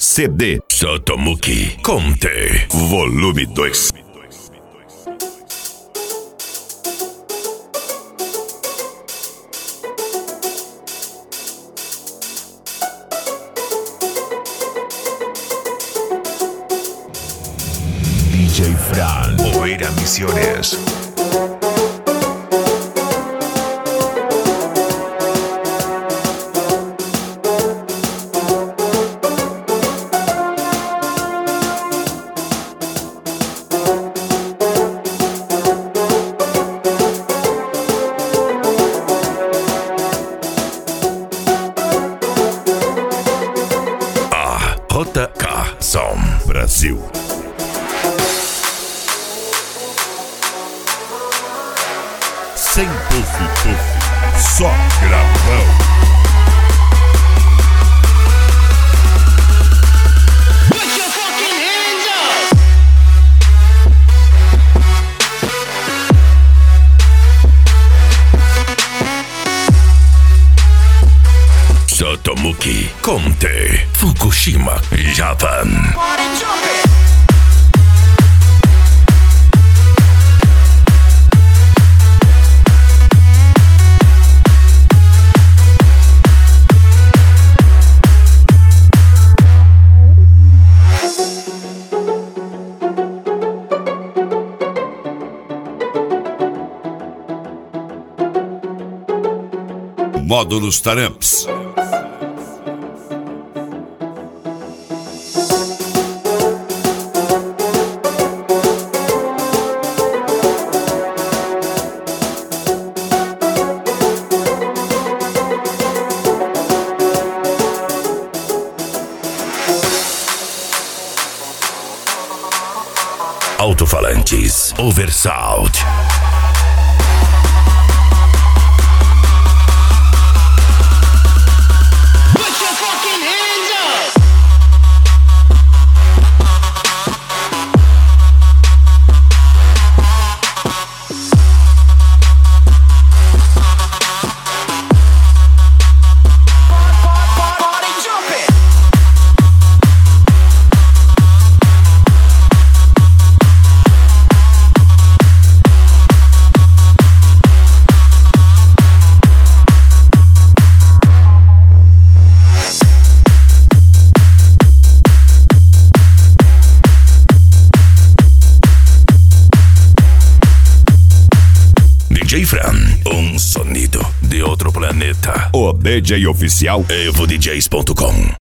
CD Sotomuki Conte Volume 2. DJ Fran Oeira Misiones. JK Som Brasil. Sem puff, só gravão. Put your fucking hands up! Sotomuki Conte Fukushima, Japan. Party jumping! Módulos Taramps. Alto-falantes Oversound. Put your fucking hands up! Party jumping! DJ Fran, um sonido de outro planeta. O DJ oficial EvoDJs.com